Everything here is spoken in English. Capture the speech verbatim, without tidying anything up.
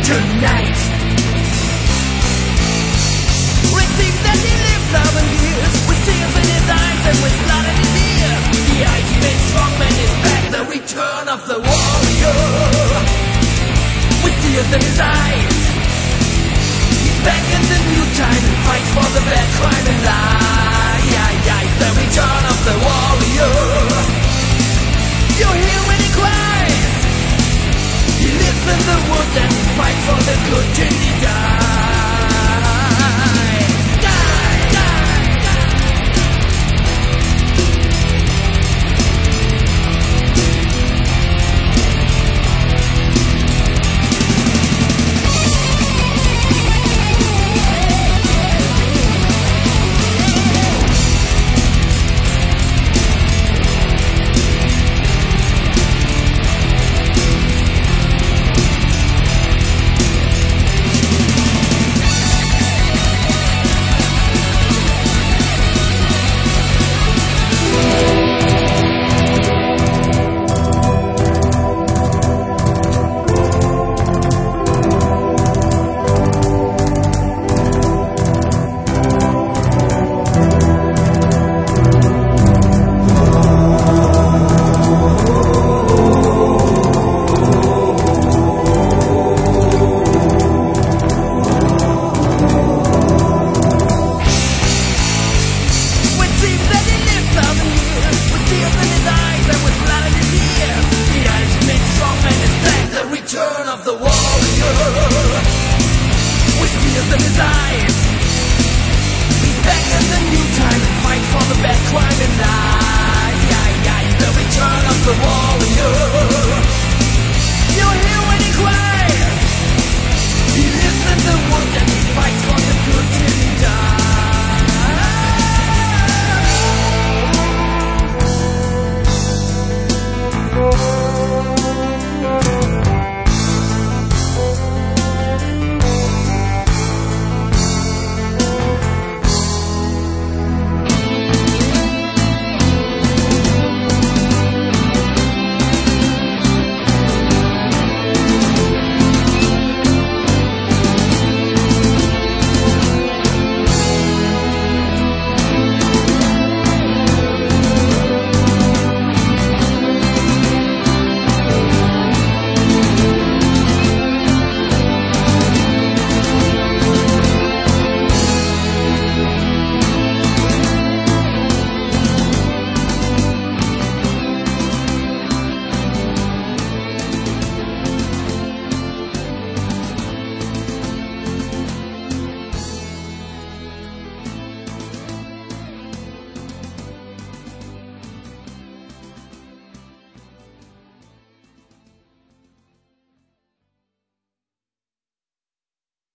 tonight. It seems that he lived thousand years, with tears in his eyes and with blood in his ears. The ultimate strongman is back, the return of the warrior. With tears in his eyes, he's back in the new time and fights for the bad crime and lie. The return of the warrior. You hear when he cries. He lives in the woods and he fights for the good till he dies.